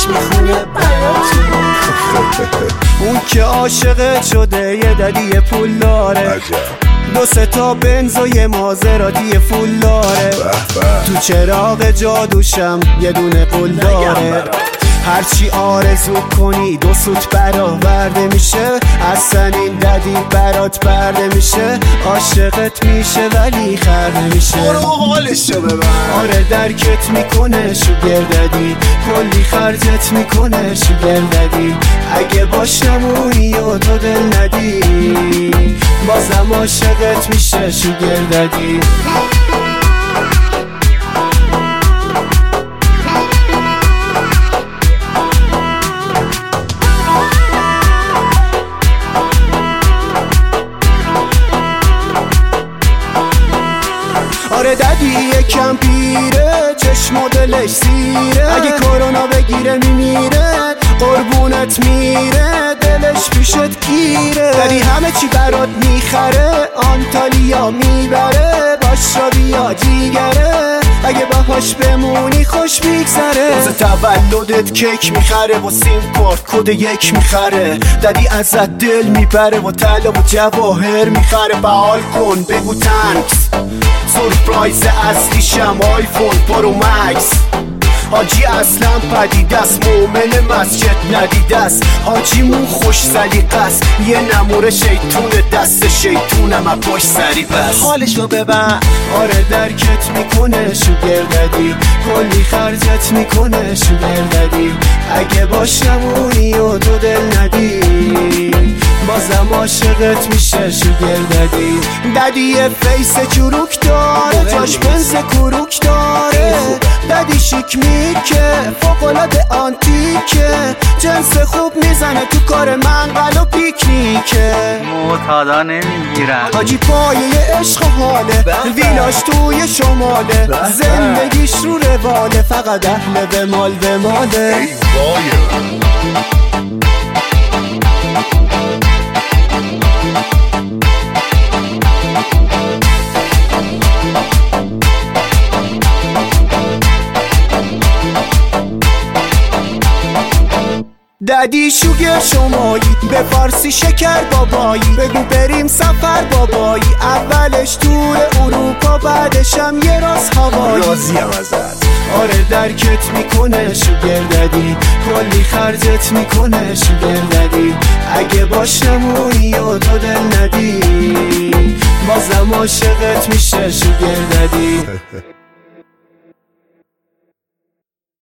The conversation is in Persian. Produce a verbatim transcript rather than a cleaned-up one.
دلش میخونه برات. اون که عاشقت شده یه ددی پول داره، دو سه تا بنز و یه مازراتی فول داره، تو چراغ جادوشم یه دونه قول داره. هرچی آرزو کنی دو سوت برآورده میشه، اصلا این ددی برات برده میشه. عاشقت میشه ولی خرده میشه. برو حالشو ببر. آره درکت میکنه شوگر ددی، کلی خرجت میکنه شوگر ددی. اگه باش نمونی و تو دل ندی، بازم عاشقت میشه شوگر ددی. آره ددی یکم پیره، چشم و دلش سیره، اگه کرونا بگیره میمیره، قربونت میره، دلش پیشت گیره. ددی همه چی برات میخره، آنتالیا میبره، باش را بیا جیگره، اگه باهاش بمونی خوش میگذره. روز تولدت کیک میخره و سیم کارت کد یک میخره، ددی ازت دل میبره و طلا و جواهر میخره. بحال کن بگو تنکس، سورپرایز اصلیشم آیفون پرو مکس. حاجی اصلا پدیده است، مومن مسجد ندیده است، حاجی مون خوش سلیقه است، یه نموره شیطون دست شیطونم از پشت سری بس. حالشو ببر. آره درکت میکنه شوگر ددی، کلی خرجت میکنه شوگر ددی. اگه باش نمونی و تو دل ندی، بازم عاشقت میشه شوگر ددی. ددی یه فیس چروک داره، جاش بنز کروک داره، ددی شیک میکه فوق‌العاده آنتیکه، جنس خوب میزنه تو کار منقل و پیکنیکه. معتادا نمیگیرن حاجی پایه عشق و حاله، ویلاش توی شماله، زندگیش رو رواله، فقط اهل به مال به ماله. ددی شوگر شمایی، به فارسی شکر بابایی، بگو بریم سفر بابایی، اولش تور اروپا بعدشم یه راز هوایی. راضیم ازت. آره درکت میکنه شوگر ددی، کلی خرجت میکنه شوگر ددی. اگه باش نمونی و تو دل ندی، بازم عاشقت میشه شوگر ددی.